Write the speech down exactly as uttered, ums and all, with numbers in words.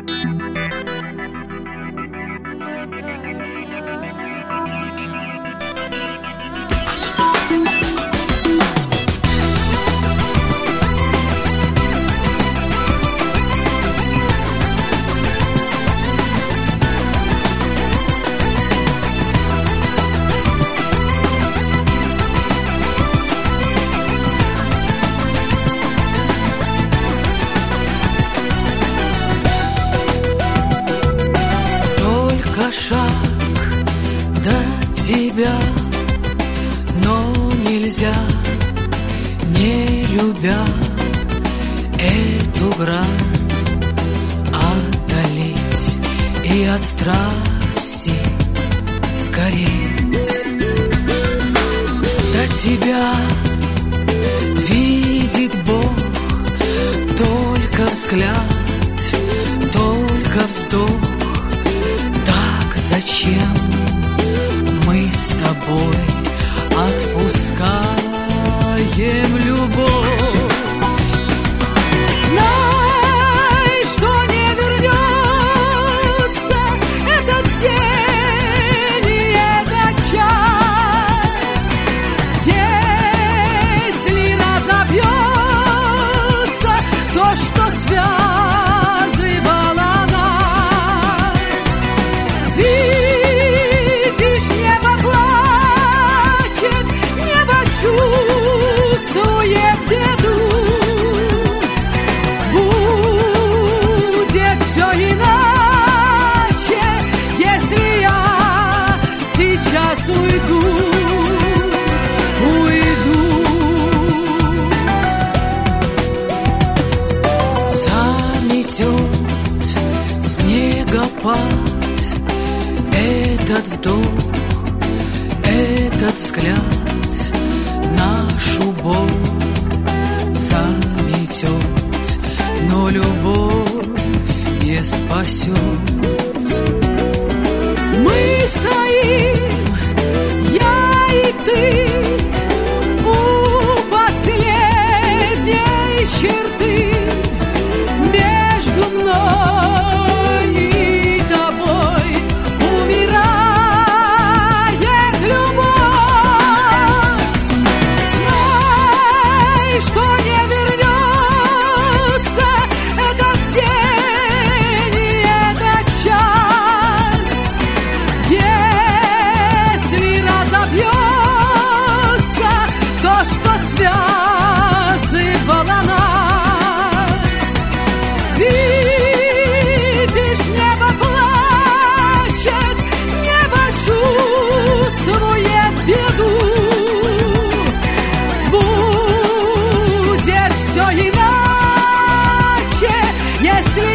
Тебя, но нельзя, не любя эту грань, отдалить и от страсти скореть. До тебя видит Бог только взгляд, только вздох. Так зачем мы с тобой отпускаем любовь? Знай, что не вернется этот день и этот час, если разобьется то, что связывало нас. Видишь, небо плачет, небо чувствует беду. Будет все иначе, если я сейчас уйду, уйду. Заметет снегопад этот вдох, этот взгляд нашу боль заметет, но любовь не спасет. Мы стоим, я и ты, у последней черты между мной и тобой. Умирает любовь. Знай, что не вернется этот день и этот час, если разобьется то, что связывало нас. Видишь, небо плачет, небо чувствует беду. Будет все иначе, если